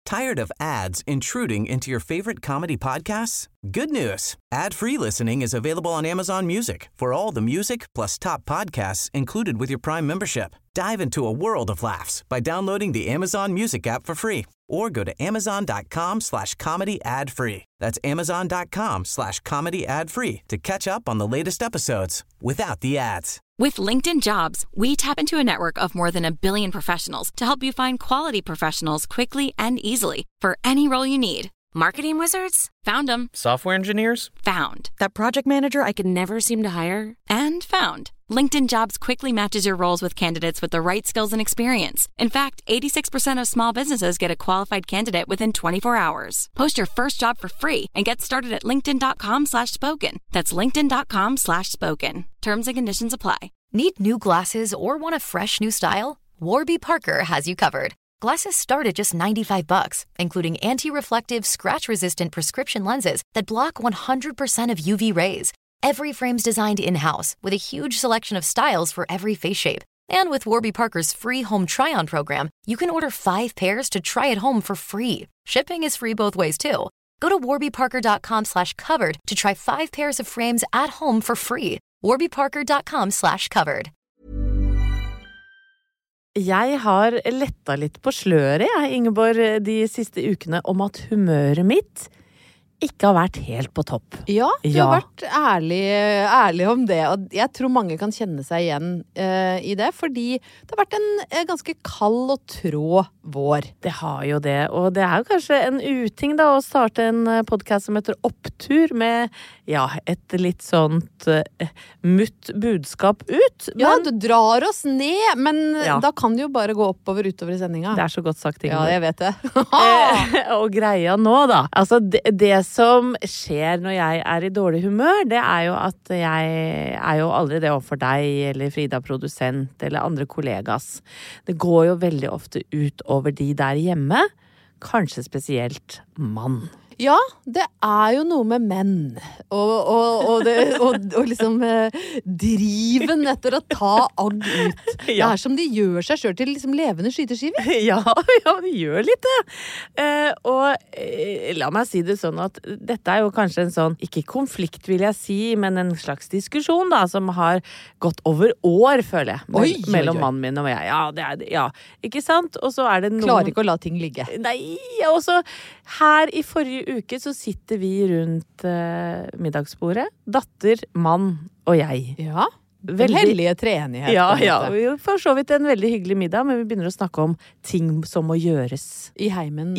Tired of ads intruding into your favorite comedy podcasts? Good news. Ad-free listening is available on Amazon Music for all the music plus top podcasts included with your Prime membership. Dive into a world of laughs by downloading the Amazon Music app for free or go to amazon.com/comedy ad-free. That's amazon.com/comedy ad-free to catch up on the latest episodes without the ads. With LinkedIn Jobs, we tap into a network of more than 1 billion professionals to help you find quality professionals quickly and easily for any role you need. Marketing wizards? Found them. Software engineers? Found. That project manager I could never seem to hire? And found. LinkedIn Jobs quickly matches your roles with candidates with the right skills and experience. In fact, 86% of small businesses get a qualified candidate within 24 hours. Post your first job for free and get started at linkedin.com/spoken. That's linkedin.com/spoken. Terms and conditions apply. Need new glasses or want a fresh new style? Warby Parker has you covered. Glasses start at just $95, including anti-reflective, scratch-resistant prescription lenses that block 100% of UV rays. Every frame's designed in-house with a huge selection of styles for every face shape. And with Warby Parker's free home try-on program, you can order 5 pairs to try at home for free. Shipping is free both ways, too. Go to warbyparker.com/covered to try 5 pairs of frames at home for free. warbyparker.com/covered. Jeg har letta litt på sløret, Ingeborg, de siste ukene om at humøret mitt ikke har vært helt på topp. Ja, du har vært ærlig om det, og jeg tror mange kan kjenne seg igjen i det, fordi det har vært en ganske kald og trå vår. Det har jo det, og det er jo kanskje en uting da, å starte en podcast som heter Opptur med, et litt sånt mutt budskap ut. Men, ja, du drar oss ned, men da kan det jo bare gå oppover utover i sendinga. Det er så godt sagt, Ingeborg. Ja, jeg vet det. Og greia nå da, altså det som skjer når jeg er i dårlig humør, det er jo at jeg er jo aldri det overfor deg, eller Frida produsent, eller andre kollegas. Det går jo veldig ofte ut over de der hjemme, kanskje spesielt mann. Ja, det er jo noe med menn, og liksom driven etter å ta agg ut. Det er som de gjør seg selv til liksom levende skyteskiver. Ja, de gjør litt det. Og la meg si det sånn at dette er jo kanskje en sånn, ikke konflikt vil jeg si, men en slags diskusjon da, som har gått over år, føler jeg, mellom mannen min og jeg. Ja, det er det, ikke sant? Og så er det noen... Klarer ikke å la ting ligge. Nei, og så her i forrige uke så sitter vi rundt middagsbordet, datter, mann og jeg. Ja, den hellige treenighet. Ja, vi får så vidt en veldig hyggelig middag, men vi begynner å snakke om ting som må gjøres. I heimen,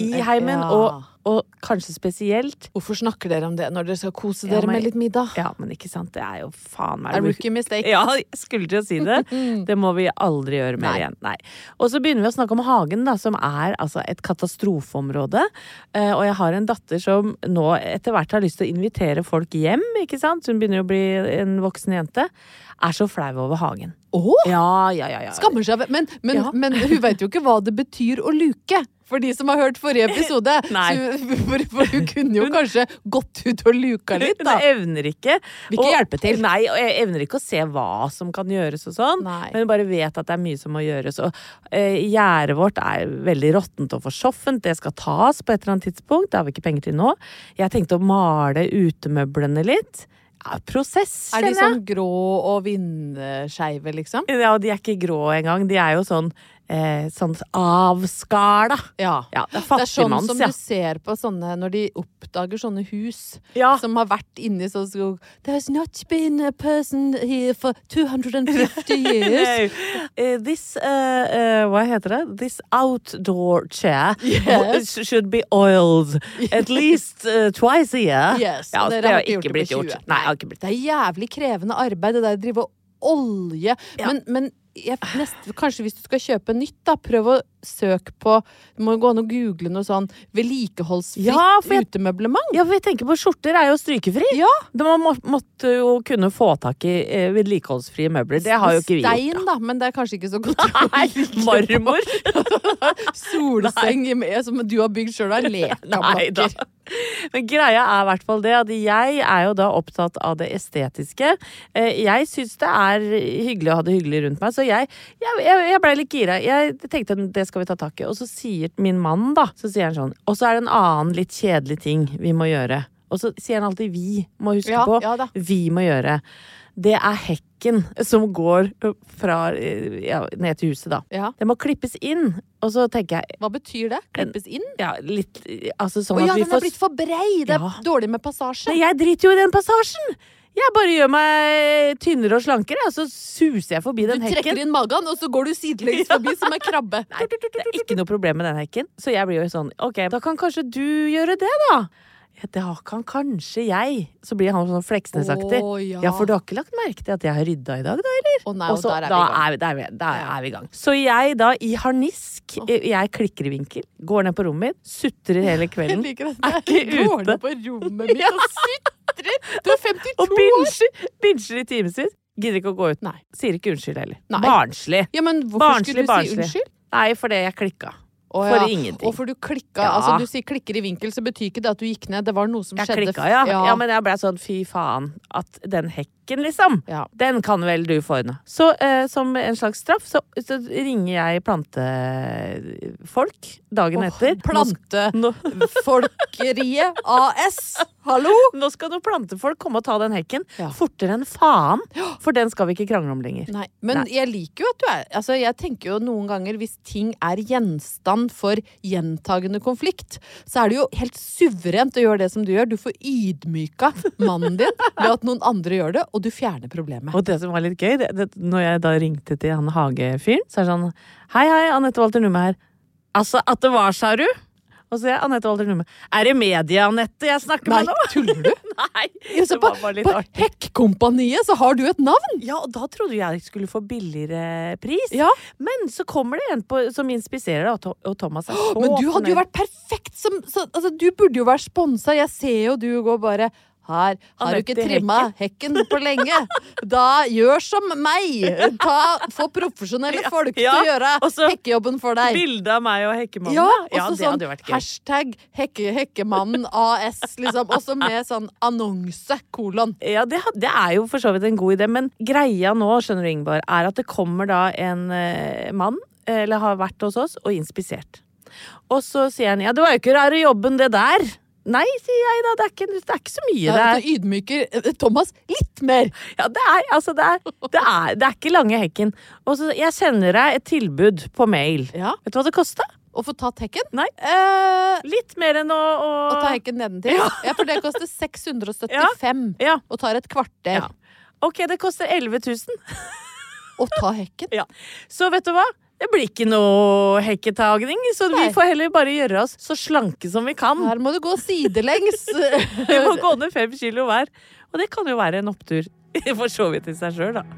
og kanskje spesielt. Hvorfor snakker dere om det når dere skal kose dere med litt middag? Ja, men ikke sant, det er jo faen meg... A rookie mistake. Ja, jeg skulle til å si det. Det må vi aldri gjøre mer igjen. Nei. Og så begynner vi å snakke om hagen da, som er altså et katastrofeområde. Og jeg har en datter som nå etter hvert har lyst til å invitere folk hjem, ikke sant? Hun begynner å bli en voksen jente. Er så flau over hagen. Ja. Skammer seg, men hun vet jo ikke hva det betyr å luke. For de som har hørt forrige episode. For hun kunne jo kanskje gått ut og luka litt da. Hun evner ikke. Vil ikke hjelpe til. Nei, og jeg evner ikke å se hva som kan gjøres og sånn. Men hun bare vet at det er mye som må gjøres. Og gjerdet vårt er veldig råttent og forsoffent. Det skal tas på et eller annet tidspunkt. Det har vi ikke penger til nå. Jeg tenkte å male utemøblene litt. Ja, prosess, Er de sånn grå og vindskeive, liksom? Ja, de er ikke grå engang. De er jo sånn avskala. Ja, det er fattigmanns, sånn som du ser på sånne, når de oppdager sånne hus som har vært inne i sånn skog. There's not been a person here for 250 years. This, hva heter det? This outdoor chair should be oiled at least twice a year. Yes, ja, det har ikke blitt gjort. Nei, det har ikke blitt. Det er jævlig krevende arbeid, det der å drive olje. Men kanskje hvis du skal kjøpe nytt da, prøv å søke på, du må gå an og google noe sånn vedlikeholdsfritt utemøblement. Ja, for jeg tenker på skjorter er jo strykefri. Ja. Man måtte jo kunne få tak i vedlikeholdsfrie møbler. Det har jo ikke vi gjort. Stein da, men det er kanskje ikke så godt. Nei, marmor. Solseng som du har bygd selv av lekablokker. Men greia I hvert fall det at jeg jo da opptatt av det estetiske. Jeg synes det hyggelig å ha det hyggelig rundt meg, så jeg ble litt gira. Jeg tenkte det skal vi ta tak I. Og så sier min mann da, så sier han sånn, og så det en annen litt kjedelig ting vi må gjøre. Og så sier han alltid vi må huske på. Ja, vi må gjøre. Det hekken som går fra ned til huset da. Ja. Det må klippes inn. Og så tenker jeg... Hva betyr det? Klippes inn? Ja, litt... Altså sånn at vi den blitt for brei. Det dårlig med passasje. Men jeg driter jo I den passasjen. Jeg bare gjør meg tynnere og slankere, og så suser jeg forbi den hekken. Du trekker inn magen, og så går du sidelengs forbi som en krabbe. Nei, det ikke noe problem med den hekken. Så jeg blir jo sånn, ok, da kan kanskje du gjøre det da. Ja, det kan kanskje jeg. Så blir han sånn fleksnesaktig. Ja, for du har ikke lagt merke til at jeg har rydda I dag, da, eller? Nei, og så, da vi I gang. Så jeg da, I harnisk, jeg klikker I vinkel, går ned på rommet mitt, sutrer hele kvelden. Jeg liker at jeg går ned på rommet mitt og sutrer. Du 52 og binsjer I timevis. Gidder ikke å gå ut. Nei. Sier ikke unnskyld heller. Nei. Barnslig. Ja, men hvorfor skulle du si unnskyld? Nei, fordi jeg klikket. For ingenting. Og for du klikket, altså du sier klikker I vinkel, så betyr ikke det at du gikk ned, det var noe som skjedde. Jeg klikket, ja, men jeg ble sånn, fy faen, at den hekken liksom, den kan vel du få unna. Så som en slags straff, så ringer jeg plantefolk dagen etter. Plantefolkeriet AS, hallo? Nå skal noen plantefolk komme og ta den hekken, fortere enn faen, for den skal vi ikke krangle om lenger. Nei, men jeg liker jo at du altså jeg tenker jo noen ganger, hvis ting gjenstand for gjentagende konflikt, så det jo helt suverent å gjøre det som du gjør. Du får ydmyka mannen din ved at noen andre gjør det, og du fjerner problemet. Og det som var litt gøy, når jeg da ringte til han Hagefyren, så det sånn, hei, Anette Walter Numme her. Altså, at det var, sa du? Og så Anette Walter Numme. Det media, Anette, jeg snakker med nå? Nei, tuller du? Nei, det var bare litt artig. På Hekk-kompaniet så har du et navn. Ja, og da trodde jeg skulle få billigere pris. Ja. Men så kommer det en som inspiserer det, og Thomas så Men du hadde jo vært perfekt altså, du burde jo være sponset. Jeg ser jo du går bare... Her har du ikke trimmet hekken på lenge. Da gjør som meg. Få profesjonelle folk til å gjøre hekkejobben for deg. Bilde av meg og hekkemannen. Ja, og så sånn hashtag hekkemannen AS, liksom. Også med sånn annonse, kolon. Ja, det jo for så vidt en god idé. Men greia nå, skjønner du Ingeborg, at det kommer da en mann, eller har vært hos oss, og inspisert. Og så sier han, ja, det var jo ikke rare jobben det der. Nei, sier jeg da, det er ikke så mye det. Du ydmyker Thomas litt mer. Ja, det ikke lange hekken. Og så, jeg sender deg et tilbud på mail. Ja. Vet du hva det kostet? Å få tatt hekken? Nei. Litt mer enn å ta hekken nedentil? Ja, for det koster 675 og tar et kvarter. Ja. Ok, det koster 11 000. Å ta hekken? Ja. Så vet du hva? Det blir ikke noe hekketagning, så vi får heller bare gjøre oss så slanke som vi kan. Her må du gå sidelengs. Vi må gå ned 5 kilo hver. Og det kan jo være en opptur for så vidt I seg selv, da.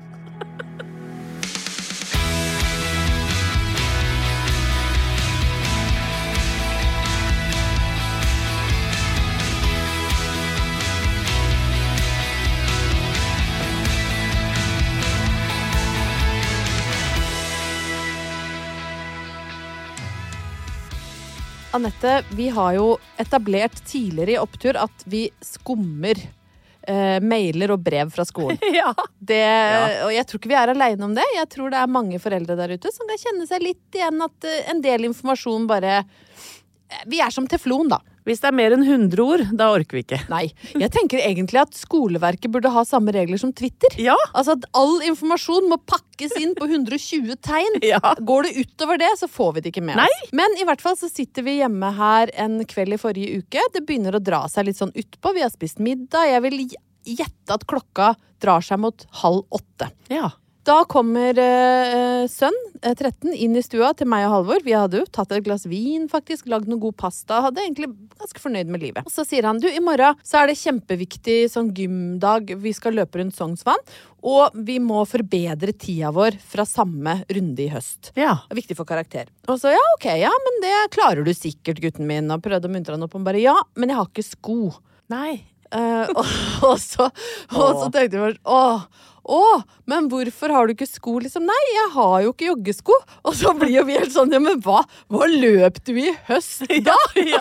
Annette, vi har jo etablert tidligere I opptur at vi skummer mailer og brev fra skolen. Ja. Og jeg tror ikke vi alene om det. Jeg tror det mange foreldre der ute som kan kjenne seg litt igjen at en del informasjon bare... Vi som teflon, da. Hvis det mer enn 100 ord, da orker vi ikke. Nei, jeg tenker egentlig at skoleverket burde ha samme regler som Twitter. Ja. Altså at all informasjon må pakkes inn på 120 tegn. Ja. Går det utover det, så får vi det ikke med oss. Nei. Men I hvert fall så sitter vi hjemme her en kveld I forrige uke. Det begynner å dra seg litt sånn utpå. Vi har spist middag. Jeg vil gjette at klokka drar seg mot 7:30. Ja. Da kommer sønn, 13, inn I stua til meg og Halvor. Vi hadde jo tatt et glass vin faktisk, lagd noe god pasta, hadde egentlig ganske fornøyd med livet. Og så sier han, I morgen så det kjempeviktig sånn gymdag, vi skal løpe rundt Sognsvann, og vi må forbedre tida vår fra samme runde I høst. Ja. Det viktig for karakter. Og så, ok, men det klarer du sikkert, gutten min, og prøvde å muntre han opp og bare, men jeg har ikke sko. Nei. Og så tenkte jeg først, men hvorfor har du ikke sko, liksom? Nei, jeg har jo ikke joggesko. Og så blir jo vi helt sånn, ja, men hva løp du I høst da?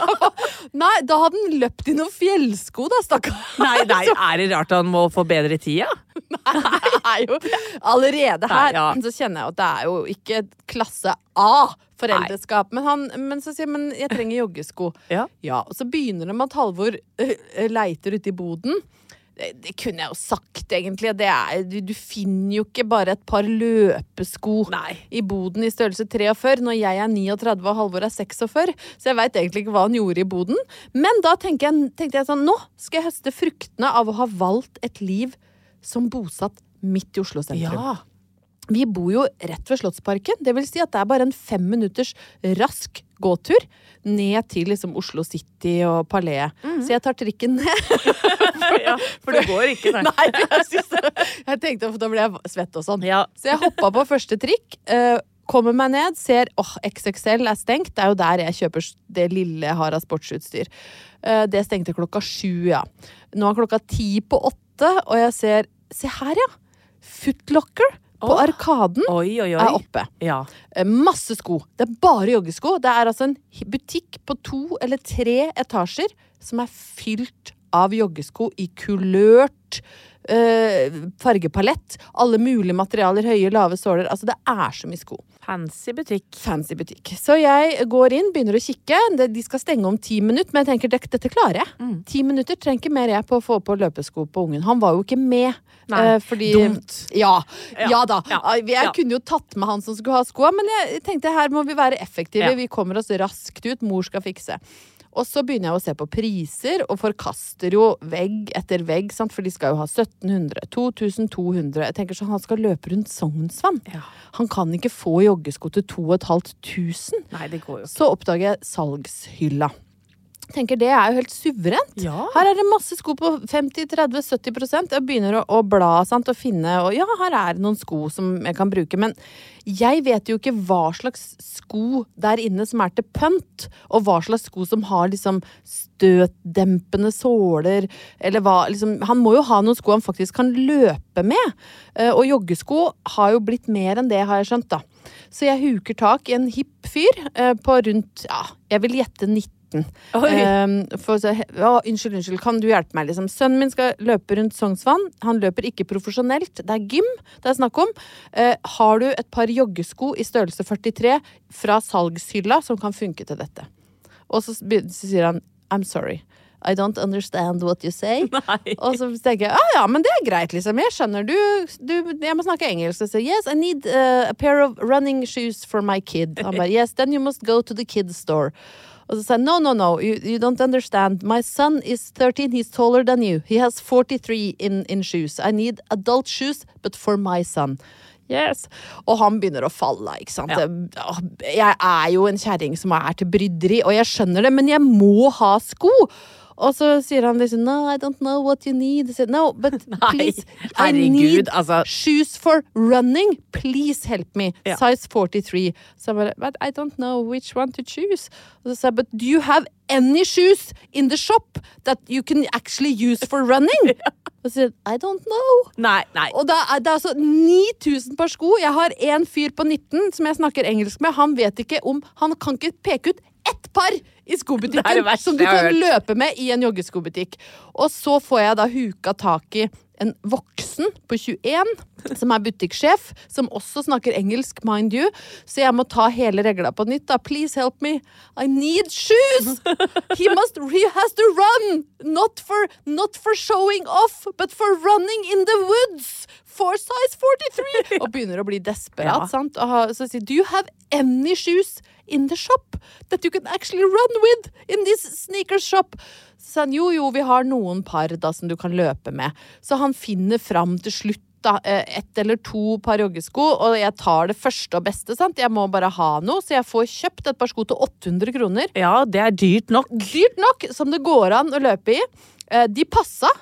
Nei, da hadde han løpt I noen fjellsko da, stakkar. Nei, det rart han må få bedre tid, ja? Nei, det jo allerede her, så kjenner jeg at det jo ikke klasse A foreldreskap, men så sier jeg, men jeg trenger joggesko. Ja, og så begynner det med at Halvor leiter ute I boden. Det kunne jeg jo sagt egentlig. Du finner jo ikke bare et par løpesko I boden I størrelse 43 når jeg 39 og Halvor 46, så jeg vet egentlig ikke hva han gjorde I boden. Men da tenkte jeg sånn, nå skal jeg høste fruktene av å ha valgt et liv som bosatt midt I Oslo sentrum. Ja. Vi bor jo rett ved Slottsparken, det vil si at det bare en 5 minutters rask gåtur ned til liksom Oslo City og Palais. Så jeg tar trikken ned. Ja, for det går ikke, nei. Nei, jeg tenkte, for da ble jeg svett og sånn. Ja. Så jeg hoppet på første trikk, kommer meg ned, ser, XXL stengt, det jo der jeg kjøper det lille jeg har av sportsutstyr. Det stengte 7:00, ja. Nå klokka 7:50, og jeg ser, se her, ja, Foot Locker på Arkaden oppe. Ja. Masse sko. Det bare joggesko. Det altså en butikk på 2 eller 3 etasjer som fylt av joggesko I kulørt fargepalett. Alle mulige materialer, høye, lave såler. Altså det så mye sko. Fancy butikk. Så jeg går inn, begynner å kikke. De skal stenge om 10 minutter, men jeg tenker, dette klarer jeg. 10 minutter trenger ikke mer jeg på å få på løpesko på ungen. Han var jo ikke med. Nei, dumt. Ja da. Jeg kunne jo tatt med han som skulle ha sko, men jeg tenkte, her må vi være effektive. Vi kommer oss raskt ut, mor skal fikse. Og så begynner jeg å se på priser, og forkaster jo vegg etter vegg, sant? For de skal jo ha 1700, 2200. Jeg tenker sånn, han skal løpe rundt Sognsvann. Ja. Han kan ikke få joggesko til 2500. Nei, det går jo ikke. Så oppdager jeg salgshylla. Jeg tenker, det jo helt suverent. Ja. Her det masse sko på 50, 30, 70%. Jeg begynner å bla, sant, og finne, og ja, her det noen sko som jeg kan bruke, men jeg vet jo ikke hva slags sko der inne som til pønt, og hva slags sko som har liksom støtdempende såler, eller hva, liksom, han må jo ha noen sko han faktisk kan løpe med, og joggesko har jo blitt mer enn det, har jeg skjønt da. Så jeg huker tak I en hipp fyr på rundt, ja, jeg vil gjette 19. Unnskyld, kan du hjelpe meg liksom? Sønnen min skal løpe rundt Sognsvann. Han løper ikke profesjonelt. Det gym det snakk om. Har du et par joggesko I størrelse 43 fra salgshylla som kan funke til dette? Og så sier han, I'm sorry. I don't understand what you say. Nei. Og så tenker jeg, ja, men det greit liksom. Jeg skjønner, jeg må snakke engelsk. Så yes, I need a pair of running shoes for my kid. Han bare, yes, then you must go to the kids store. Og så sa jeg, no, you don't understand. My son is 13, he's taller than you. He has 43 in shoes. I need adult shoes, but for my son. Yes. Og han begynner å falle, ikke sant? Ja. Jeg jo en kjerring som til bryderi, og jeg skjønner det, men jeg må ha sko. Og så sier han liksom, no, I don't know what you need. I said, no, but please, I need shoes for running. Please help me. Ja. Size 43. Så jeg bare, but I don't know which one to choose. Og så sa jeg, but do you have any shoes in the shop that you can actually use for running? Og så sier jeg, I don't know. Nei. Og det altså 9000 par sko. Jeg har en fyr på 19 som jeg snakker engelsk med. Han vet ikke om, han kan ikke peke ut ett par I skobutikken som du kan løpe med I en joggeskobutikk. Og så får jeg da huka tak I en voksen på 21 som butikksjef, som også snakker engelsk, mind you. Så jeg må ta hele regla på nytt da. Please help me. I need shoes. He has to run. Not for showing off, but for running in the woods. For size 43. Og begynner å bli desperat, sant? Og så sier, do you have any shoes in the shop that you can actually run with in this sneaker shop? Så han, jo, vi har noen par da som du kan løpe med. Så han finner fram til slutt da, 1 eller 2 par joggesko, og jeg tar det første og beste, sant? Jeg må bare ha noe, så jeg får kjøpt et par sko til 800 kroner. Ja, det dyrt nok. Dyrt nok, som det går an å løpe I. De passa.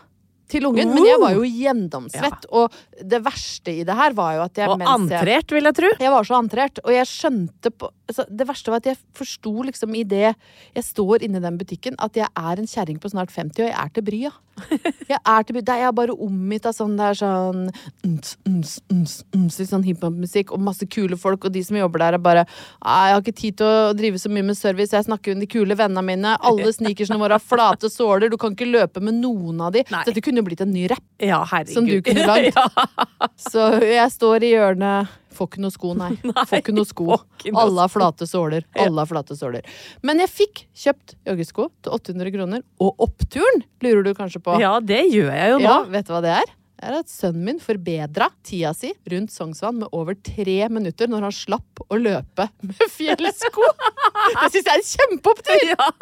til ungen, men jeg var jo gjennomsvett, og det verste i det her var jo at jeg... Og antrert, vil jeg tro. Jeg var så antrert, og jeg skjønte på... Altså, det verste var at jeg forstod liksom i det jeg står inne i den butikken, at jeg en kjerring på snart 50, og jeg til bry, ja. Jeg til bry. Jeg bare omgitt av sånn der sånn... litt sånn hiphop-musikk, og masse kule folk, og de som jobber der bare... Jeg har ikke tid til å drive så mye med service, jeg snakker med de kule vennene mine, alle sneakersene våre har flate såler, du kan ikke løpe med noen av de. Nei. Så dette kunne jo blitt en ny rapp. Ja, herregud. Som du kunne lagd. Så jeg står i hjørnet... Får ikke noe sko, nei. Får ikke noe sko. Alle har flate såler. Alle har flate såler. Men jeg fikk kjøpt joggesko til 800 kroner. Og oppturen, lurer du kanskje på? Ja, det gjør jeg jo nå. Ja, vet du hva det er? Det at sønnen min forbedret tida si rundt Sognsvann med over 3 minutter når han slapp å løpe med fjellsko. Det synes jeg en kjempeopptur! Ja.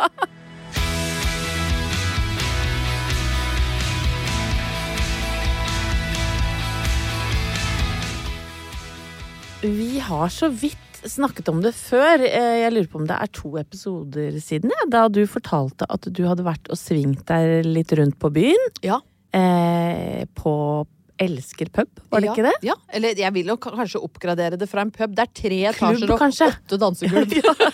Vi har så vidt snakket om det før. Jeg lurer på om det 2 episoder siden, da du fortalte at du hadde vært og svingt deg litt rundt på byen. Ja. På Elsker pub, var det ikke det? Ja, eller jeg vil jo kanskje oppgradere det fra en pub. Det 3 etasjer og 8 dansegulv.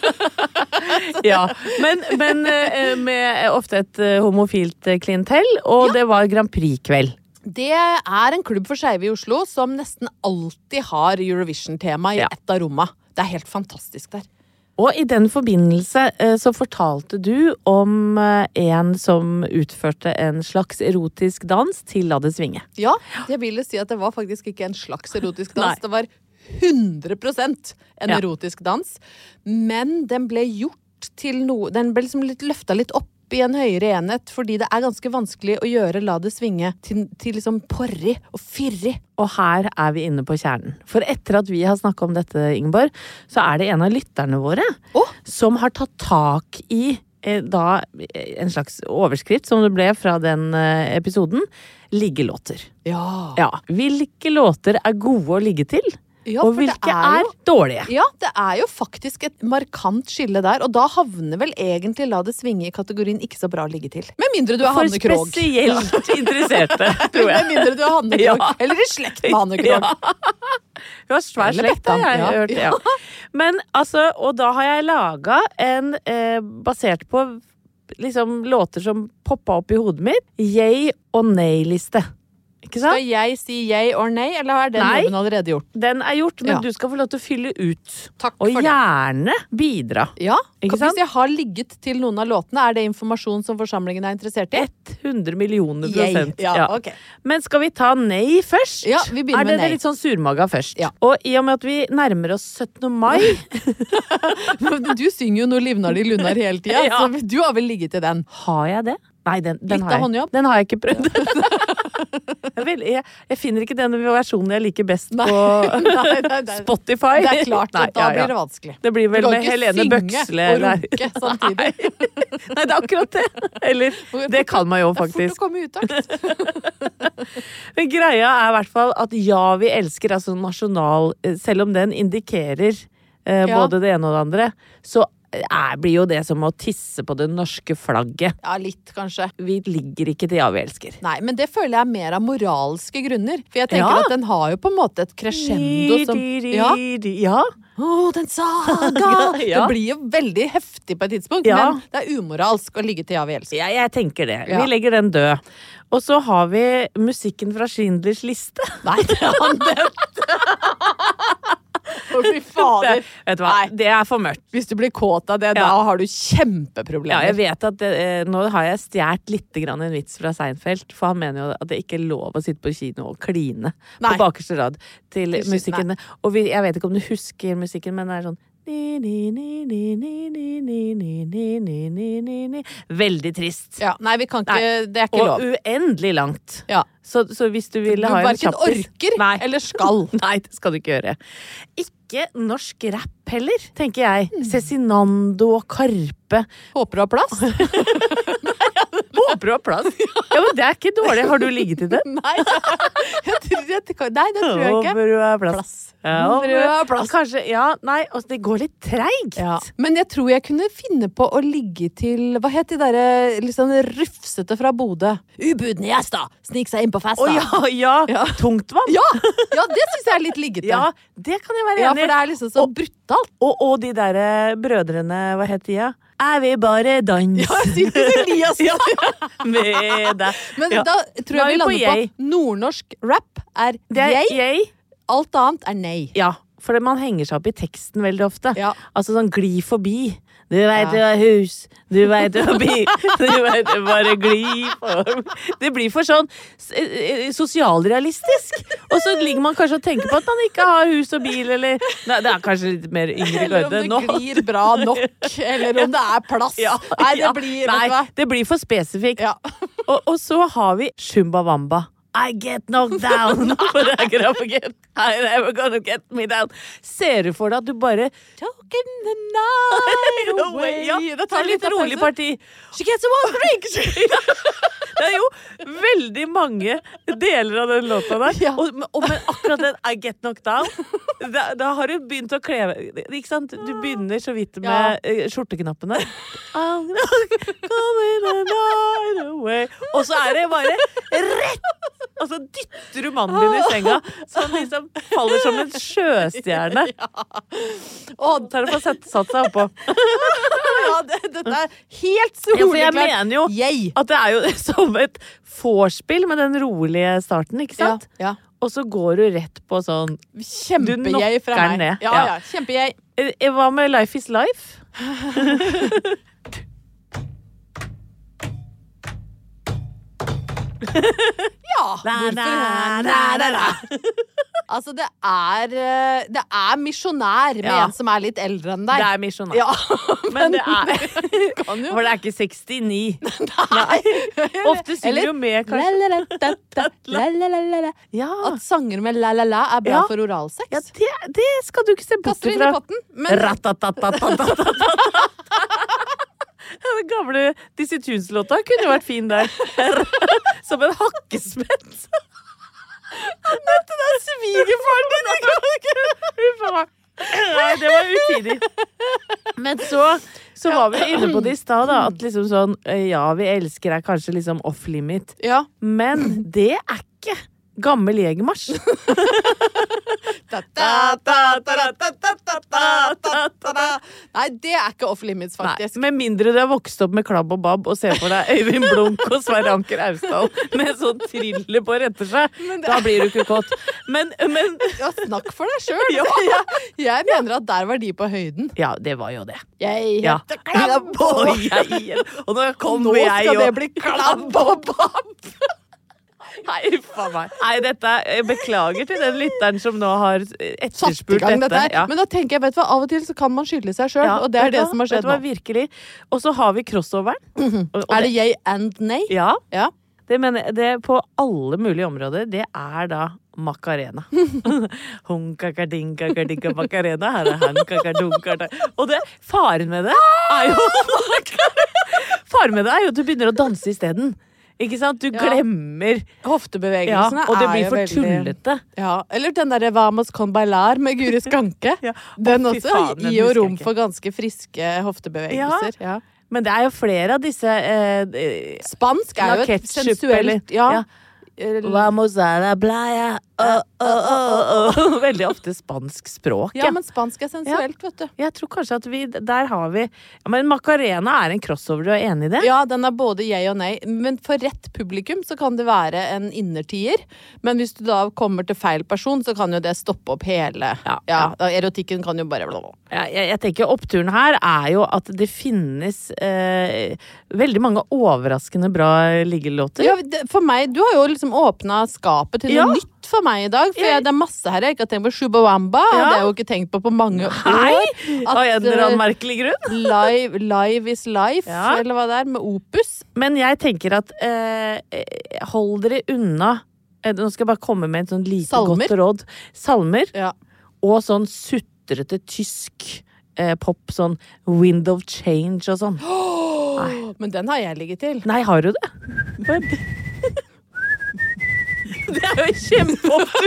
Ja, men med ofte et homofilt klientell, og det var Grand Prix-kveld. Det en klubb for skeive i Oslo som nesten alltid har Eurovision-tema i et av rommene. Det helt fantastisk der. Og i den forbindelse så fortalte du om en som utførte en slags erotisk dans til La det svinge. Ja, jeg ville si at det var faktisk ikke en slags erotisk dans. Det var 100% en erotisk dans. Men den ble gjort til noe, den ble liksom løftet litt opp i en høyere enhet, fordi det ganske vanskelig å gjøre La det svinge til liksom porrig og fyrig. Og her vi inne på kjernen. For etter at vi har snakket om dette, Ingeborg, så det en av lytterne våre som har tatt tak i da en slags overskrift som det ble fra den episoden, liggelåter. Ja. Hvilke låter gode å ligge til? Ja, og hvilke dårlige? Ja, det jo faktisk et markant skille der, og da havner vel egentlig La det svinge i kategorien ikke så bra å ligge til. Med mindre du Hanne Krogh. For spesielt interesserte, tror jeg. Med mindre du Hanne Krogh. Eller i slekt med Hanne Krogh. Du har svær slekt, har jeg hørt. Ja. Men altså, og da har jeg laget en basert på liksom låter som poppet opp i hodet mitt, yay og nei-liste. Skal jeg si yay or nei, eller den jobben allerede gjort? Den gjort, men du skal få lov til å fylle ut. Takk og for gjerne bidra. Ja, hvis jeg har ligget til noen av låtene, det informasjon som forsamlingen interessert i? 100 millioner %. Ja, ok. Men skal vi ta nei først? Ja, vi begynner med nei. Det litt sånn surmaga først? Ja. Og i og med at vi nærmer oss 17. mai... Du synger jo noe livnar i lunar hele tiden, så du har vel ligget til den. Har jeg det? Nei, den har jeg ikke prøvd. Jeg finner ikke denne versjonen jeg liker best på Spotify. Det klart, da blir det vanskelig. Det blir vel med Helene Bøksle. Du kan ikke synge og runke samtidig. Nei, det akkurat det. Eller, det kan man jo faktisk. Det fort å komme utakt. Men greia i hvert fall at ja, vi elsker altså nasjonal, selv om den indikerer både det ene og det andre, så blir jo det som å tisse på det norske flagget. Ja, litt kanskje. Vi ligger ikke til ja, vi elsker. Nei, men det føler jeg mer av moralske grunner. For jeg tenker at den har jo på en måte et crescendo som... Ja. Den saga! Det blir jo veldig heftig på et tidspunkt, men det umoralsk å ligge til ja, vi elsker. Ja, jeg tenker det. Vi legger den død. Og så har vi musikken fra Schindlers liste. Nei, det fy fader. Vet du hva? Det for mørkt. Hvis du blir kåt av det, da har du kjempeproblemer. Ja, jeg vet at nå har jeg stjert litt grann en vits fra Seinfeld, for han mener jo at det ikke lov å sitte på kino og kline på bakerste rad til musikken. Og jeg vet ikke om du husker musikken, men det sånn veldig trist. Ja, nei, vi kan ikke, det ikke lov. Og uendelig langt. Ja. Så hvis du vil ha en kjappis... Du hverken orker eller skal. Nei, det skal du ikke gjøre. Ikke norsk rap heller, tenker jeg. Cezinando og Karpe. Håper du har plass? håper du har plass. Ja, men det ikke dårlig. Har du ligget i det? Nei, det tror jeg ikke. Håper du har plass. Håper du har plass. Kanskje, det går litt treigt. Ja. Men jeg tror jeg kunne finne på å ligge til, hva het de der litt sånn rufsete fra Bodø? Ubudne gjester, snik seg inn på festa. Ja. Tungtvann. Ja, det synes jeg litt liggete. Ja, det kan jeg være enig i. Ja, for det liksom så brutalt. Og de der brødrene, hva heter de? Vi bare dans. Ja, Sirkus Elias. Med deg. Men da tror jeg vi lander på nordnorsk rap jeg. Alt annet nei. Ja, for man henger seg opp i teksten veldig ofte. Ja. Altså sånn gli forbi. Du vet du har hus, du vet du har bil, du vet du bare gli forbi. Det blir for sånn sosialrealistisk. Og så ligger man kanskje og tenker på at man ikke har hus og bil, eller nei, det kanskje litt mer yngre garde nå. Eller om det glir bra nok, eller om det plass. Det blir for spesifikt. Ja. Og så har vi Chumbawamba. I get knocked down, but I get up again. I never gonna get me down. Ser du for deg at du bare Talking the night away. Ja, det tar litt rolig parti. She gets a one drink. Det jo veldig mange deler av den låta der. Ja. Men akkurat den I get knocked down, da har du begynt å kleve. Ikke sant? Du begynner så vidt med skjorteknappene. Coming the night away. Og så det bare rett. Og så dytter du mannen din i senga, så han liksom faller som en sjøstjerne. Og tar det for å satt seg oppå. Ja, dette helt så rolig. Ja, for jeg mener jo at det jo som et vorspiel med den rolige starten, ikke sant? Ja. Og så går du rett på sånn kjempe-jeg fra meg. Ned. Ja, kjempe-jeg. Hva med Life is Life? Ja, hvorfor? Altså, det misjonær med en som litt eldre enn deg. Det misjonær. Ja, men det for det ikke 69. Nei. Ofte synger du med, kanskje. Ja. At sanger med la-la-la bra for oralsex. Ja, det skal du ikke se bort fra. Kaster inn i potten. Den gamle Dizzie Tunes-låta kunne vært fin der. Som en hakkespett. Dette svigerfaren din. Nei, det var utidig. Men så var vi inne på det i stad, da. At liksom sånn, ja, vi elsker kanskje liksom off-limit. Ja. Men det ikke gammel jegermarsj. Nei, det ikke off-limits, faktisk. Nei, med mindre du har vokst opp med Klabb og Babb og ser for deg Øyvind Blunk og Sverre Anker Austdal med sånn triller på retter seg, da blir du ikke kåt. Men ja, snakk for deg selv. Ja. Jeg mener at der var de på høyden. Ja, det var jo det. Jeg heter Klabb og nå kommer jeg og nå skal det bli Klabb og Babb. Nei, faen meg. Nei, dette beklager til den lytteren som nå har etterspurt dette. Ja. Men da tenker jeg, vet du hva, av og til så kan man skylde seg selv, og det det som har skjedd nå. Virkelig. Og så har vi crossoveren. Og det jeg and nei? Ja. Det mener det på alle mulige områder, det da Macarena. Hun-kakading-kakadinka Macarena. Her han kakadunkarta. Og faren med det Faren med det jo at du begynner å danse i stedet. Ikke sant? Du glemmer hoftebevegelsene. Og det blir for tullete. Ja, eller den der Vamos con bailar med Guri Skanke. Den også gir jo rom for ganske friske hoftebevegelser. Ja. Men det jo flere av disse spansk jo et sensuelt Vamos a la playa. Veldig ofte spansk språk. Ja, men spansk sensuelt, vet du. Jeg tror kanskje at der har vi men Macarena en crossover, du enig i det? Ja, den både jeg og nei. Men for rett publikum så kan det være en innertier. Men hvis du da kommer til feil person, så kan jo det stoppe opp hele. Ja. Erotikken kan jo bare jeg tenker oppturen her jo at det finnes veldig mange overraskende bra liggelåter. Ja, for meg, du har jo liksom åpnet skapet til noe nytt for meg i dag, for det masse her jeg ikke har tenkt på. Chumbawamba hadde jeg jo ikke tenkt på mange år. Av en eller annen merkelig grunn. Live is life, eller hva det med Opus. Men jeg tenker at hold dere unna. Nå skal jeg bare komme med et sånn lite godt råd. Salmer. Og sånn sutrete tysk pop, sånn Wind of Change og sånn. Men den har jeg ligget til. Nei, har du det? Det jo kjempeofte.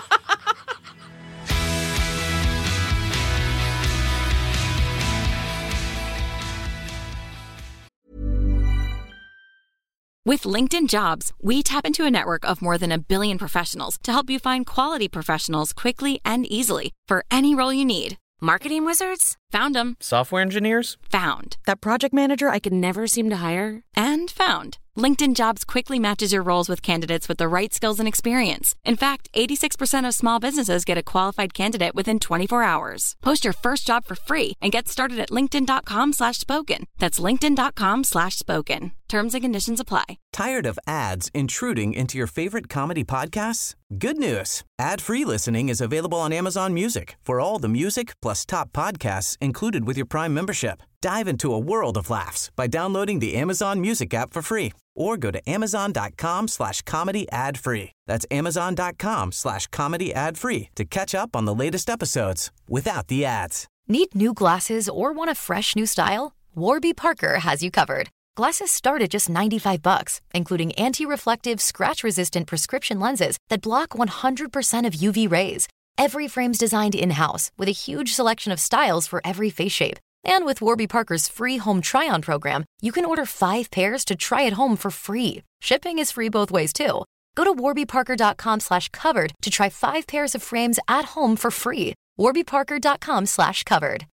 With LinkedIn Jobs, we tap into a network of more than 1 billion professionals to help you find quality professionals quickly and easily for any role you need. Marketing wizards? Found them. Software engineers? Found. That project manager I could never seem to hire? And found. LinkedIn Jobs quickly matches your roles with candidates with the right skills and experience. In fact, 86% of small businesses get a qualified candidate within 24 hours. Post your first job for free and get started at linkedin.com/spoken. That's linkedin.com/spoken. Terms and conditions apply. Tired of ads intruding into your favorite comedy podcasts? Good news. Ad-free listening is available on Amazon Music for all the music plus top podcasts included with your Prime membership. Dive into a world of laughs by downloading the Amazon Music app for free or go to amazon.com/comedy ad-free. That's amazon.com/comedy ad-free to catch up on the latest episodes without the ads. Need new glasses or want a fresh new style? Warby Parker has you covered. Glasses start at just $95, including anti-reflective, scratch-resistant prescription lenses that block 100% of UV rays. Every frame's designed in-house with a huge selection of styles for every face shape. And with Warby Parker's free home try-on program, you can order 5 pairs to try at home for free. Shipping is free both ways, too. Go to warbyparker.com/covered to try 5 pairs of frames at home for free. warbyparker.com/covered.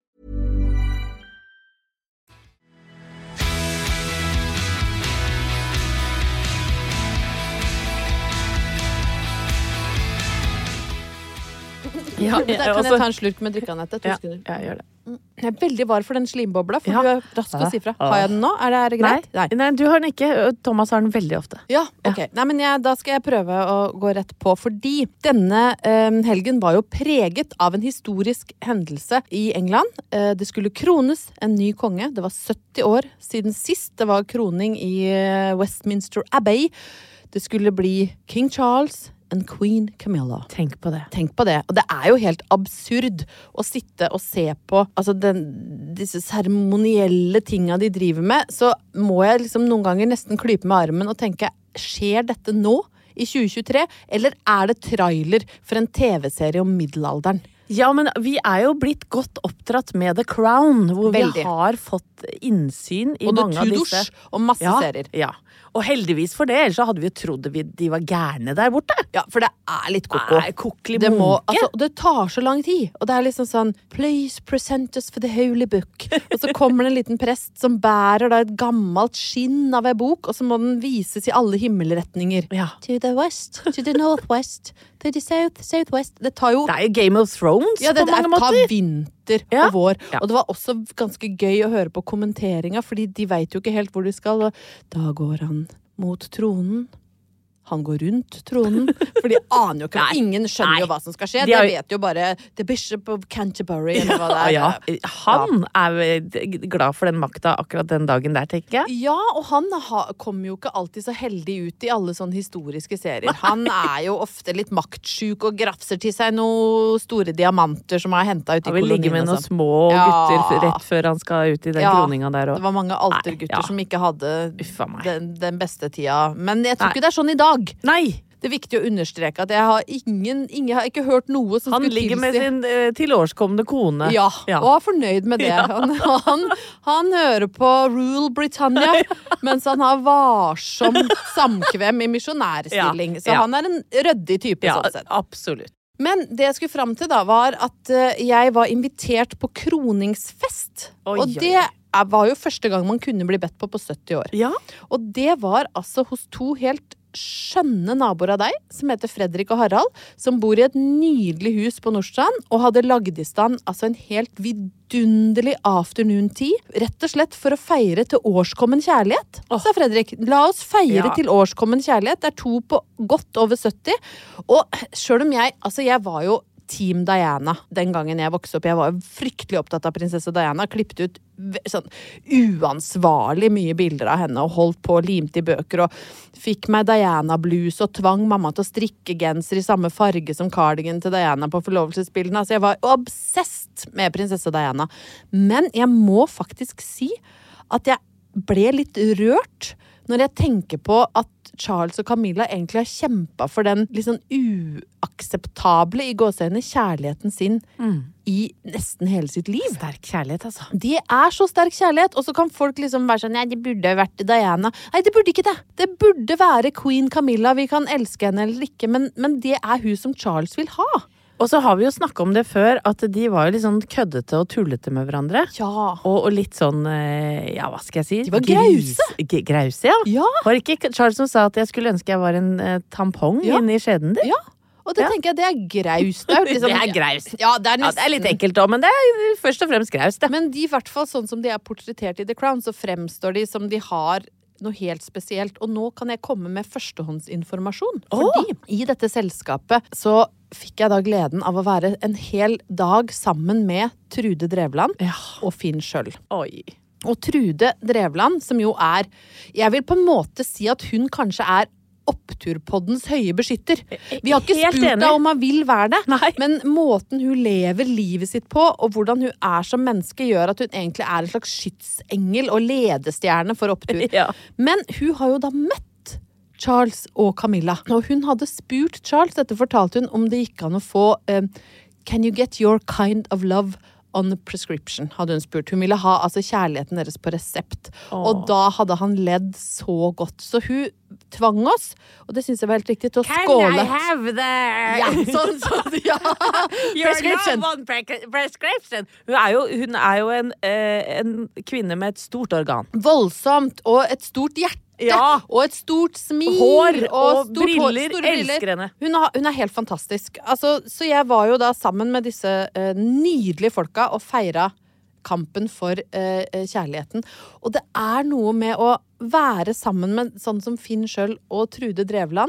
Ja, kan jeg ta en slurk med drikka, Anette? 2 sekunder. Ja, gjør det. Jeg veldig var for den slimbobla, for du rask å si fra. Har jeg den nå? Er det greit? Nei, du har den ikke. Thomas har den veldig ofte. Ja, ok. Nei, men da skal jeg prøve å gå rett på, fordi denne helgen var jo preget av en historisk hendelse i England. Det skulle krones en ny konge. Det var 70 år siden sist det var kroning i Westminster Abbey. Det skulle bli King Charles and Queen Camilla. Tenk på det. Og det jo helt absurd å sitte og se på disse seremonielle tinga de driver med. Så må jeg liksom noen ganger nesten klype med armen og tenke, skjer dette nå i 2023? Eller det trailer for en TV-serie om middelalderen? Ja, men vi jo blitt godt oppdratt med The Crown, hvor vi har fått innsyn i mange av disse. Og The Tudors og masse serier. Ja, og heldigvis for det, ellers så hadde vi jo trodd de var gærne der borte. Ja, for det litt koko. Det det tar så lang tid, og det liksom sånn, please present us for the holy book. Og så kommer det en liten prest som bærer da et gammelt skinn av en bok, og så må den vises i alle himmelretninger. Ja. To the west, to the northwest, to the southwest. Det tar jo... Det jo Game of Thrones på mange måter. Det tar vinter og vår. Ja. Og det var også ganske gøy å høre på kommenteringa, fordi de vet jo ikke helt hvor de skal. Og da går han mot tronen. Han går rundt tronen, for de aner jo ikke, ingen skjønner jo hva som skal skje. De vet jo bare The Bishop of Canterbury, eller hva det Han glad for den makta akkurat den dagen der, tenker jeg. Ja, og han kommer jo ikke alltid så heldig ut i alle sånne historiske serier. Han jo ofte litt maktsjuk og grafser til seg noen store diamanter som hentet ut i kolonien. Han vil ligge med noen små gutter rett før han skal ut i den kroninga der. Det var mange altergutter som ikke hadde den beste tida. Men jeg tror ikke det sånn i dag. Nei. Det viktig å understreke at jeg har ikke hørt noe som han ligger med sin tilårskomne kone. Ja, og fornøyd med det. Han hører på Rule Britannia, mens han har varsomt samkvem i misjonærstilling. Så han en røddig type sånn sett. Absolutt. Men det jeg skulle frem til da, var at jeg var invitert på kroningsfest. Og det var jo første gang man kunne bli bedt på 70 år. Ja. Og det var altså hos 2 helt skjønne naboer av deg, som heter Fredrik og Harald, som bor i et nydelig hus på Nordstrand, og hadde lagd i stand altså en helt vidunderlig afternoon tea, rett og slett for å feire til årskommen kjærlighet, sa Fredrik. La oss feire til årskommen kjærlighet. Det 2 på godt over 70, og selv om jeg var jo Team Diana den gangen jeg vokste opp. Jeg var fryktelig opptatt av prinsesse Diana, klippet ut sånn uansvarlig mye bilder av henne og holdt på limt i bøker og fikk meg Diana-blues og tvang mamma til å strikke genser i samme farge som cardigan til Diana på forlovelsesbildene. Altså jeg var obsessed med prinsesse Diana. Men jeg må faktisk si at jeg ble litt rørt når jeg tenker på at Charles og Camilla egentlig har kjempet for den litt sånn uakseptable i gåseøynene kjærligheten sin i nesten hele sitt liv. Sterk kjærlighet, altså. Det så sterk kjærlighet, og så kan folk liksom være sånn, nei, det burde vært Diana. Nei, det burde ikke det. Det burde være Queen Camilla, vi kan elske henne eller ikke, men det hun som Charles vil ha. Og så har vi jo snakket om det før, at de var jo litt sånn køddete og tullete med hverandre. Ja. Og litt sånn, ja, hva skal jeg si? De var grause. Grause, ja. Ja. Var ikke Charles som sa at jeg skulle ønske jeg var en tampong inni skjeden din? Ja. Og det tenker jeg, det graust. Det liksom, det graust. Ja, det nesten. Ja, det litt ekkelt også, men det først og fremst graust, det. Men de i hvert fall, sånn som de portrettert i The Crown, så fremstår de som de har noe helt spesielt. Og nå kan jeg komme med førstehåndsinformasjon. Fordi i dette selskapet så fikk jeg da gleden av å være en hel dag sammen med Trude Drevland og Finn Schjøll. Oi. Og Trude Drevland, som jo jeg vil på en måte si at hun kanskje oppturpoddens høye beskytter. Vi har ikke spurt deg om hun vil være det, men måten hun lever livet sitt på, og hvordan hun som menneske, gjør at hun egentlig en slags skytsengel og ledestjerne for opptur. Ja. Men hun har jo da møtt Charles og Camilla. Og hun hadde spurt Charles, dette fortalte hun, om det gikk an å få Can you get your kind of love on prescription, hadde hun spurt. Hun ville ha kjærligheten deres på resept. Og da hadde han ledd så godt. Så hun tvang oss, og det synes jeg var helt riktig, til å skåle. Can I have that? Ja, sånn, ja. Prescription. Prescription. Hun jo en kvinne med et stort organ. Voldsomt, og et stort hjerte. Ja. Og et stort smil. Hår og stort briller. Store Elsker henne. Hun helt fantastisk. Så jeg var jo da sammen med disse nydelige folka og feira kampen for kjærligheten. Og det noe med å være sammen med sånn som Finn Schjøll og Trude Drevland.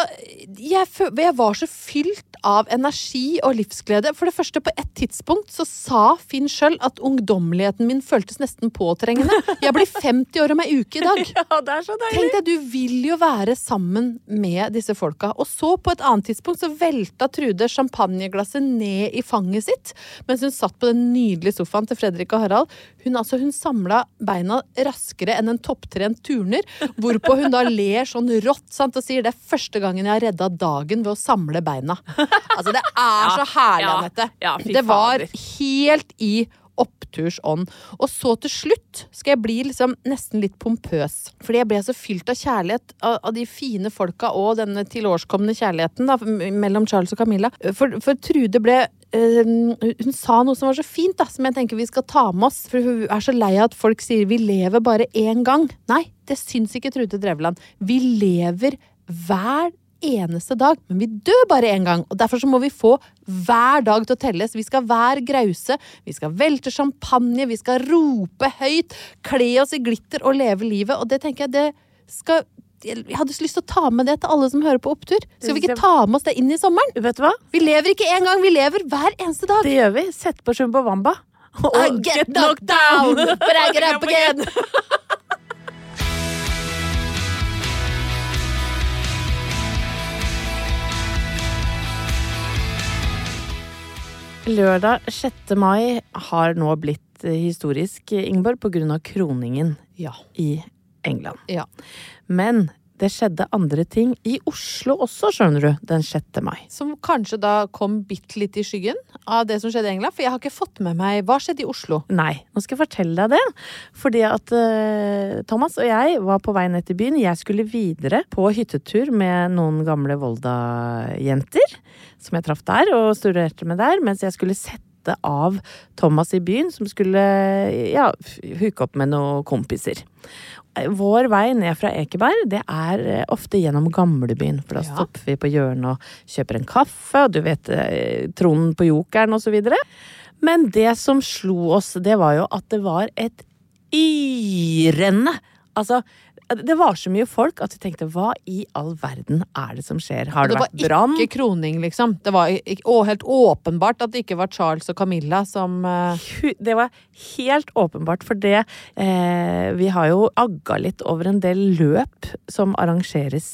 Jeg var så fylt av energi og livsglede. For det første, på et tidspunkt så sa Finn Schjøll at ungdommeligheten min føltes nesten påtrengende. Jeg blir 50 år om en uke i dag. Ja, det så deilig. Tenk deg, du vil jo være sammen med disse folka. Og så på et annet tidspunkt så velta Trude champagneglasset ned i fanget sitt, mens hun satt på den nydelige sofaen til Fredrik og Harald. Hun samlet beina raskere enn en topptrent turner, hvorpå hun da ler sånn rått, sant, og sier det første gangen jeg har reddet dagen ved å samle beina. Det så herlig, Annette. Ja, det var helt i opptursånd. Og så til slutt skal jeg bli nesten litt pompøs, fordi jeg ble så fylt av kjærlighet av de fine folka og denne tilårskomne kjærligheten da, mellom Charles og Camilla. For Trude ble hun sa noe som var så fint da, som jeg tenker vi skal ta med oss, for hun så lei av at folk sier vi lever bare en gang. Nei, det syns ikke Trude Drevland. Vi lever hver eneste dag, men vi dør bare en gang, og derfor så må vi få hver dag til å telles. Vi skal være grause, vi skal velte champagne, vi skal rope høyt, kle oss i glitter og leve livet, og det tenker jeg jeg hadde lyst til å ta med det til alle som hører på Opptur. Skal vi ikke ta med oss det inn i sommeren? Vet du hva? Vi lever ikke en gang, vi lever hver eneste dag. Det gjør vi. Sett på Shumbo Wamba. I get knocked down, but I get up again. Lørdag 6. mai har nå blitt historisk, Ingeborg, på grunn av kroningen i England. Ja. Men det skjedde andre ting i Oslo også, skjønner du, den 6. mai. Som kanskje da kom bitte litt i skyggen av det som skjedde i England, for jeg har ikke fått med meg hva skjedde i Oslo. Nei, nå skal jeg fortelle deg det, fordi at Thomas og jeg var på vei ned til byen. Jeg skulle videre på hyttetur med noen gamle Volda-jenter, som jeg traff der og studerte med der, mens jeg skulle sette av Thomas i byen, som skulle hooke opp med noen kompiser. Vår vei ned fra Ekeberg, det ofte gjennom gamlebyen, for da stopper vi på hjørnet og kjøper en kaffe, og du vet, tronen på jokeren og så videre. Men det som slo oss, det var jo at det var et yrende. Det var så mye folk at vi tenkte, hva i all verden det som skjer? Har det vært brann? Det var ikke kroning, liksom. Det var helt åpenbart at det ikke var Charles og Camilla som Det var helt åpenbart, for det vi har jo agga litt over en del løp som arrangeres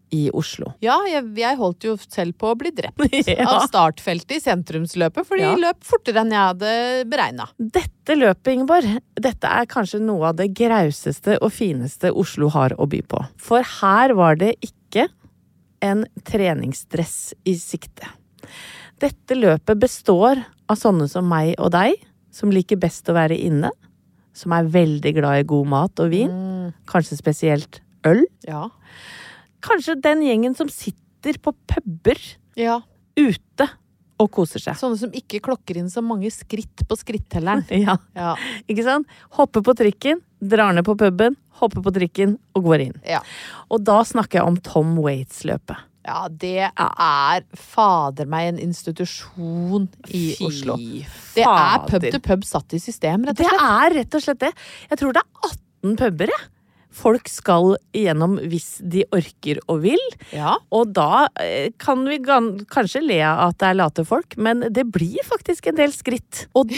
i Oslo. Ja, jeg holdt jo selv på å bli drept av startfeltet i sentrumsløpet, fordi de løp fortere enn jeg hadde beregnet. Dette løpet, Ingeborg, dette er kanskje noe av det grauseste og fineste Oslo har å by på. For her var det ikke en treningsdress i sikte. Dette løpet består av sånne som meg og deg, som liker best å være inne, som er veldig glad i god mat og vin, kanskje spesielt øl. Ja. Kanskje den gjengen som sitter på puber ute og koser seg. Sånne som ikke klokker inn så mange skritt på skrittelleren. Ja, ikke sant? Hopper på trikken, drar ned på puben, hopper på trikken og går inn. Ja. Og da snakker jeg om Tom Waits-løpet. Ja, det er fader meg en institusjon i Oslo. Det er pub til pub satt i system, rett og slett. Det er rett og slett det. Jeg tror det er 18 puber, folk skal igjennom hvis de orker og vil. Ja. Og da kan vi kanskje le av at det er late folk, men det blir faktisk en del skritt. Og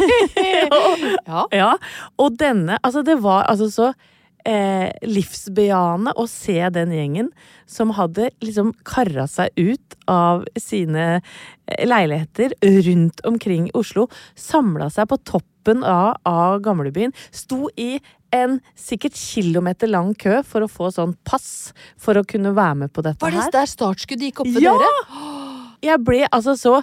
og denne, altså det var altså så livsbejaende å se den gjengen som hadde liksom karret seg ut av sine leiligheter rundt omkring Oslo, samlet seg på toppen av gamlebyen, sto i en sikkert kilometer lang kø for å få sånn pass for å kunne være med på dette her. Var det der startskuddet gikk opp for dere? Jeg ble altså så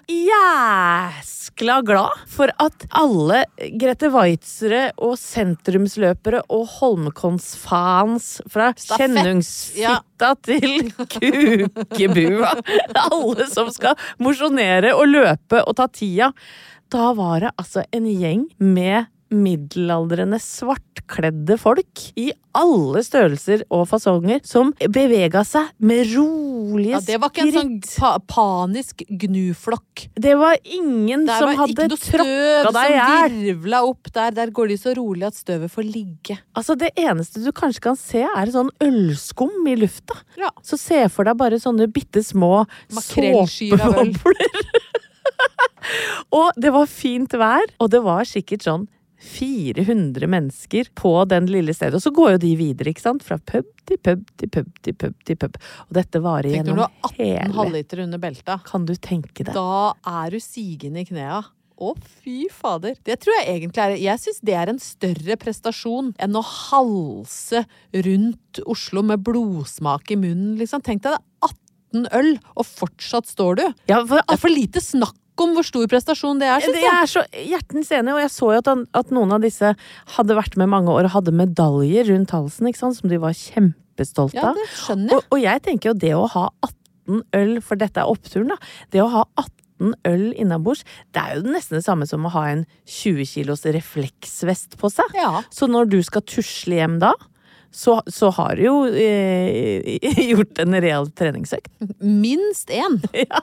jæskla glad for at alle Grete Weitzere og sentrumsløpere og Holmenkolls-fans fra Kjennungsfitta til Kukebua, alle som skal mosjonere og løpe og ta tida, da var det altså en gjeng med middelaldrende svartkledde folk i alle størrelser og fasonger som bevega seg med rolige skritt. Det var ikke en sånn panisk gnuflokk. Det var ingen som hadde tråkka deg i hjel. Som virvla opp der går de så rolig at støvet får ligge. Altså det eneste du kanskje kan se er sånn ølskum i lufta. Ja. Så se for deg bare sånne bittesmå såpebobler. Og det var fint vær, og det var sikkert sånn 400 mennesker på den lille stedet. Og så går jo de videre, ikke sant? Fra pub til pub til pub til pub til pub. Og dette varer gjennom hele... Tenk når du har 18 halvliter under belta. Kan du tenke det? Da er du sigende i knea. Å, fy fader. Det tror jeg egentlig jeg synes det er en større prestasjon enn å halse rundt Oslo med blodsmak i munnen, liksom. Tenk deg det, 18 øl, og fortsatt står du. Ja, det er for lite snakk om hvor stor prestasjon det er, synes jeg. Det er så hjertens enig, og jeg så jo at noen av disse hadde vært med mange år og hadde medaljer rundt halsen, ikke sant, som de var kjempestolte av. Ja, det skjønner jeg. Og jeg tenker jo det å ha 18 øl, for dette er oppturen da, det å ha 18 øl innabords, det er jo nesten det samme som å ha en 20 kilos refleksvest på seg. Ja. Så når du skal tusle hjem da, så har du jo gjort en reell treningsøkt. Minst en. Ja.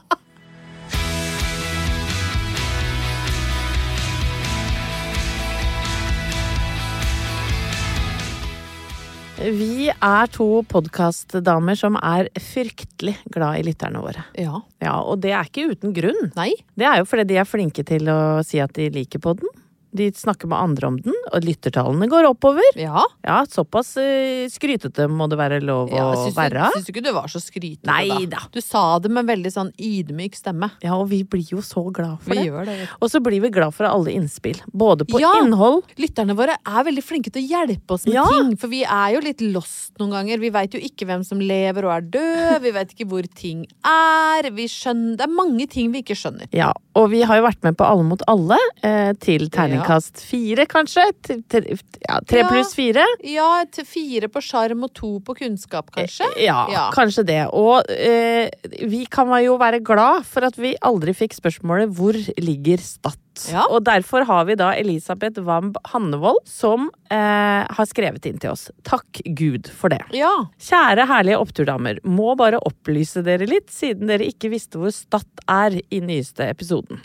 Vi er 2 podcastdamer som er fryktelig glad i lytterne våre. Ja. Ja, og det er ikke uten grunn. Nei. Det er jo fordi de er flinke til å si at de liker podden. De snakker med andre om den, og lyttertallene går oppover. Ja. Ja, såpass skrytete må det være lov å være. Synes du ikke du var så skrytete Nei, da? Du sa det med veldig sånn ydmyk stemme. Ja, og vi blir jo så glad for det. Vi gjør det. Og så blir vi glad for alle innspill. Både på innhold. Lytterne våre er veldig flinke til å hjelpe oss med ting. For vi er jo litt lost noen ganger. Vi vet jo ikke hvem som lever og er død. Vi vet ikke hvor ting er. Vi skjønner, det er mange ting vi ikke skjønner. Ja, og vi har jo vært med på Alle mot alle til terningkast 4, kanskje? 3 pluss 4? Ja, til 4 på sjarm og 2 på kunnskap, kanskje? Ja, kanskje det. Og vi kan jo være glad for at vi aldri fikk spørsmålet hvor ligger Stad? Ja. Og derfor har vi da Elisabeth Wamb Hannevold som har skrevet inn til oss. Takk Gud for det. Ja. Kjære herlige oppturdamer, må bare opplyse dere litt, siden dere ikke visste hvor Stad er i nyeste episoden. Ja.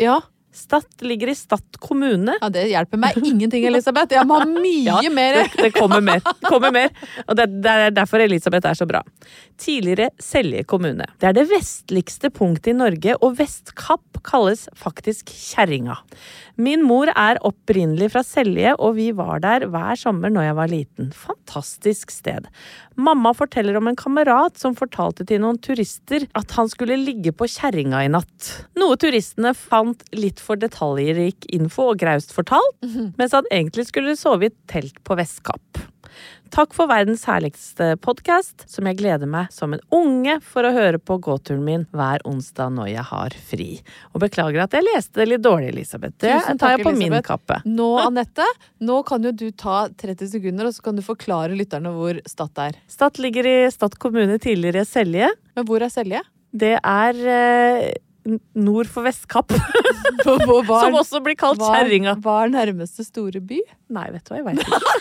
Stad ligger i Stad kommune. Ja, det hjelper meg ingenting, Elisabeth. Jeg må ha mye mer. Det kommer mer. Og det er derfor Elisabeth er så bra. Tidligere Selje kommune. Det er det vestligste punktet i Norge, og Vestkapp kalles faktisk Kjerringa. Min mor er opprinnelig fra Selje, og vi var der hver sommer når jeg var liten. Fantastisk sted. Mamma forteller om en kamerat som fortalte til noen turister at han skulle ligge på Kjerringa i natt. Noe turistene fant litt for detaljrik info og graust fortalt, mens han egentlig skulle sove i et telt på Vestkapp. Takk for verdens herligste podcast, som jeg gleder meg som en unge for å høre på gåturen min hver onsdag når jeg har fri. Og beklager at jeg leste det litt dårlig, Elisabeth. Det tar jeg på min kappe. Nå, Annette, nå kan jo du ta 30 sekunder, og så kan du forklare lytterne hvor Stad er. Stad ligger i Stad kommune, tidligere Selje. Men hvor er Selje? Det er nord for Vestkapp. Som også blir kalt Kjerringa. Hva er nærmeste store by? Nei, vet du hva, jeg vet ikke.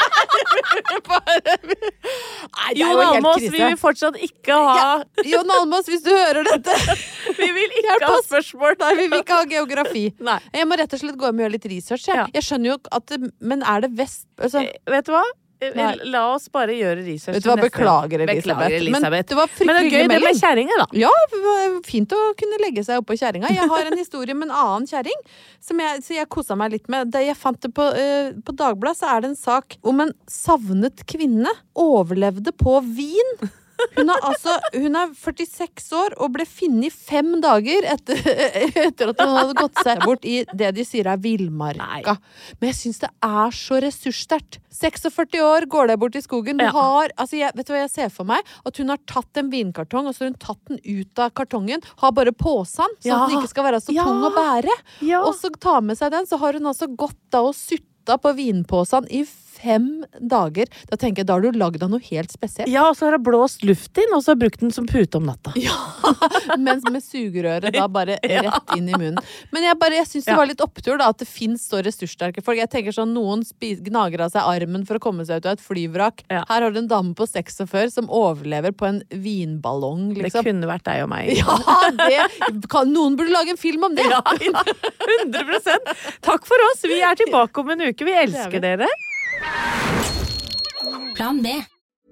Jon Almaas, vi vil fortsatt ikke ha Jon Almaas, hvis du hører dette. Vi vil ikke ha spørsmål. Nei, vi vil ikke ha geografi. Nei. Jeg må rett og slett gå hjem og gjøre litt research. Jeg skjønner jo at men er det vest... Altså, vet du hva? La oss bare gjøre research. Vet du hva, beklager Elisabeth. Men det var fryktelig gøy det med kjerringa, da. Ja, det var fint å kunne legge seg opp på kjerringa. Jeg har en historie med en annen kjerring så jeg koset meg litt med. Da jeg fant det på Dagbladet, så er det en sak om en savnet kvinne overlevde på Wien. Hun er 46 år og ble funnet 5 dager etter at hun hadde gått seg bort i det de sier er villmarka. Men jeg synes det er så ressurssterkt. 46 år går det bort i skogen. Vet du hva jeg ser for meg? At hun har tatt en vinkartong, og så har hun tatt den ut av kartongen, har bare påsen, sånn at den ikke skal være så tung å bære. Og så tar med seg den, så har hun altså gått da og sutta på vinpåsen i 5 dager. Da tenker jeg, da har du laget av noe helt spesielt. Ja, og så har jeg blåst luft inn, og så har jeg brukt den som pute om natta. Ja, mens med sugerøret da bare rett inn i munnen. Men jeg synes det var litt opptur da, at det finnes så ressurssterke folk. Jeg tenker sånn, noen gnager av seg armen for å komme seg ut av et flyvrak. Her har du en dame på 46 som overlever på en vinballong, liksom. Det kunne vært deg og meg. Ja, noen burde lage en film om det. Ja, 100%. Takk for oss. Vi er tilbake om en uke. Vi elsker dere. Plan B.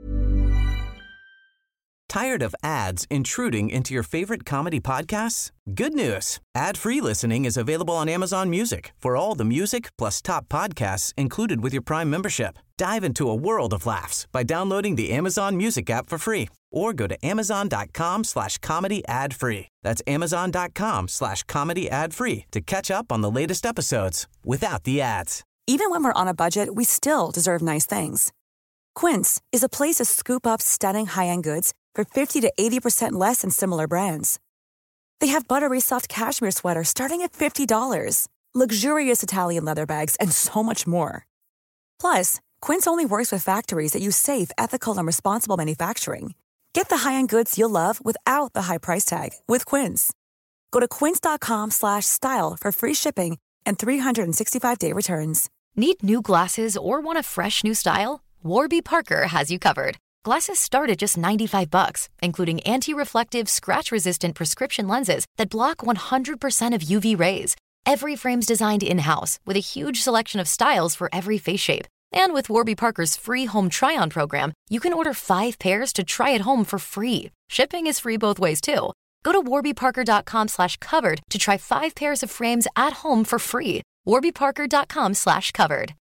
Tired of ads intruding into your favorite comedy podcasts? Good news. Ad-free listening is available on Amazon Music for all the music plus top podcasts included with your Prime membership. Dive into a world of laughs by downloading the Amazon Music app for free or go to amazon.com/comedy ad-free. That's amazon.com/comedy ad-free to catch up on the latest episodes without the ads. Even when we're on a budget, we still deserve nice things. Quince is a place to scoop up stunning high-end goods for 50 to 80% less than similar brands. They have buttery soft cashmere sweaters starting at $50, luxurious Italian leather bags, and so much more. Plus, Quince only works with factories that use safe, ethical, and responsible manufacturing. Get the high-end goods you'll love without the high price tag with Quince. Go to quince.com/style for free shipping and 365-day returns. Need new glasses or want a fresh new style? Warby Parker has you covered. Glasses start at just $95, including anti-reflective, scratch-resistant prescription lenses that block 100% of UV rays. Every frame's designed in-house with a huge selection of styles for every face shape. And with Warby Parker's free home try-on program, you can order 5 pairs to try at home for free. Shipping is free both ways, too. Go to warbyparker.com/covered to try 5 pairs of frames at home for free. warbyparker.com/covered.